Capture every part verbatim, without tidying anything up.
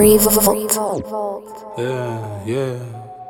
Revolt. Yeah, yeah,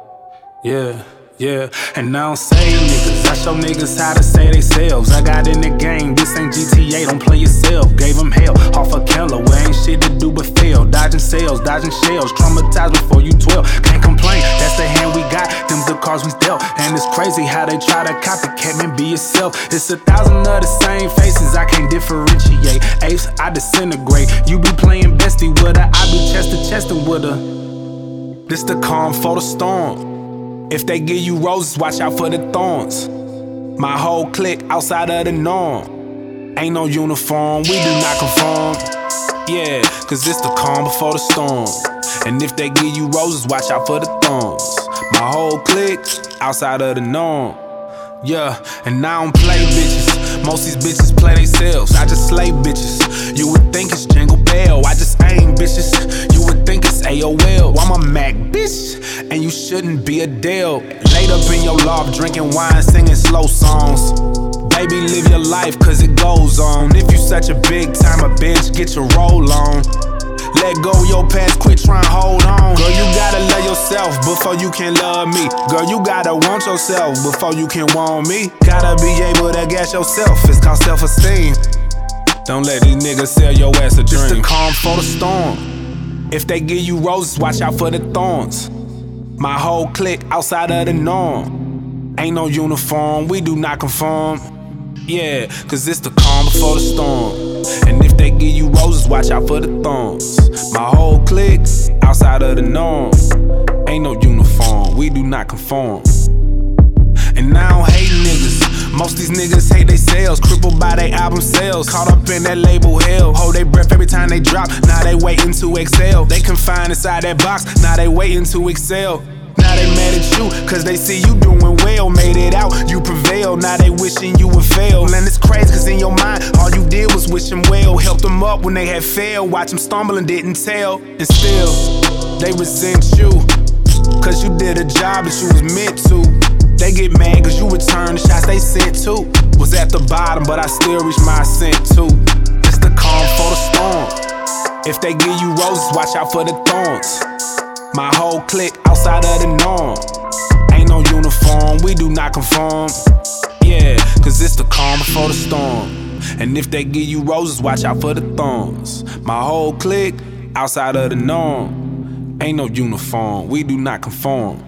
yeah. Yeah, and I don't say niggas, I show niggas how to say they selves. I got in the game, this ain't G T A, don't play yourself. Gave them hell, off a killer, where ain't shit to do but fail. Dodging sales, dodging shells, traumatized before you twelve. Can't complain, that's the hand we got, them the cards we dealt. And it's crazy how they try to copycat me, be yourself. It's a thousand of the same faces, I can't differentiate. Apes, I disintegrate, you be playing bestie with her, I be chest to chestin' with her. This the calm for the storm. If they give you roses, watch out for the thorns. My whole clique outside of the norm. Ain't no uniform, we do not conform. Yeah, cause it's the calm before the storm. And if they give you roses, watch out for the thorns. My whole clique outside of the norm. Yeah, and I don't play bitches. Most these bitches play themselves. I just slay bitches. You would think it's Jingle Bell. I just aim bitches. You would think it's A O L. I'm a Mac bitch, and you shouldn't be Adele. Laid up in your loft, drinking wine, singing slow songs. Baby, live your life, cause it goes on. If you such a big timer bitch, get your roll on. Let go your past, quit trying to hold on. Girl, you gotta love yourself before you can love me. Girl, you gotta want yourself before you can want me. Gotta be able to gas yourself, it's called self-esteem. Don't let these niggas sell your ass a dream. Just the calm for the storm. If they give you roses, watch out for the thorns. My whole clique outside of the norm. Ain't no uniform, we do not conform. Yeah, cause it's the calm before the storm. And if they give you roses, watch out for the thorns. My whole clique outside of the norm. Ain't no uniform, we do not conform. And I don't hate niggas, most these niggas hate they sales. Crippled by they album sales, caught up in that label hell. Hold they breath every time they drop, now they waiting to exhale. They confined inside that box, now they waiting to excel. Now they mad at you, cause they see you doing well. Made it out, you prevail, now they wishing you would fail. And it's crazy cause in your mind, all you did was wish them well. Helped them up when they had failed, watch them stumble and didn't tell. And still, they resent you, cause you did a job that you was meant to. They get mad cause you return the shots they sent to. Was at the bottom, but I still reached my ascent too. It's the calm for the storm. If they give you roses, watch out for the thorns. My whole clique outside of the norm. Ain't no uniform, we do not conform. Yeah, cause it's the calm before the storm. And if they give you roses, watch out for the thorns. My whole clique outside of the norm. Ain't no uniform, we do not conform.